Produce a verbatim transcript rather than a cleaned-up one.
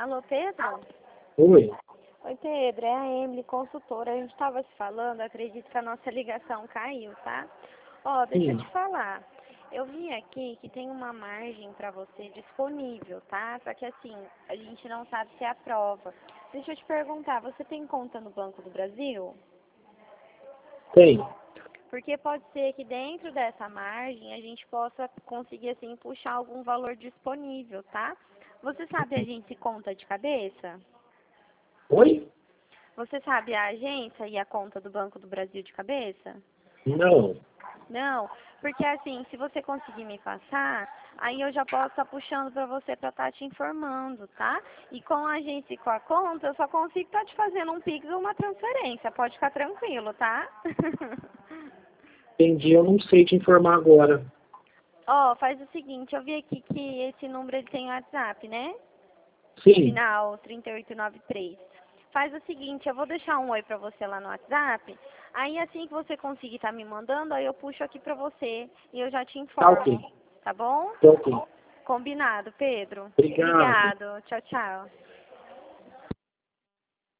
Alô, Pedro? Oi. Oi, Pedro, é a Emily, consultora. A gente estava se falando, acredito que a nossa ligação caiu, tá? Ó, deixa eu Sim. te falar. Eu vi aqui que tem uma margem para você disponível, tá? Só que assim, a gente não sabe se aprova. Deixa eu te perguntar, você tem conta no Banco do Brasil? Tem. Porque pode ser que dentro dessa margem a gente possa conseguir, assim, puxar algum valor disponível, tá? Você sabe a agência e conta de cabeça? Oi? Você sabe a agência e a conta do Banco do Brasil de cabeça? Não. Não, porque assim, se você conseguir me passar, aí eu já posso estar puxando para você para estar te informando, tá? E com a agência e com a conta, eu só consigo estar te fazendo um Pix ou uma transferência, pode ficar tranquilo, tá? Entendi, eu não sei te informar agora. Ó, faz o seguinte, eu vi aqui que esse número ele tem WhatsApp, né? Sim. Final trinta e oito noventa e três. Faz o seguinte, eu vou deixar um oi pra você lá no WhatsApp. Aí assim que você conseguir estar me mandando, aí eu puxo aqui pra você e eu já te Tá ok. informo. Tá bom? Tá ok. Combinado, Pedro. Obrigado. Obrigado. Tchau, tchau.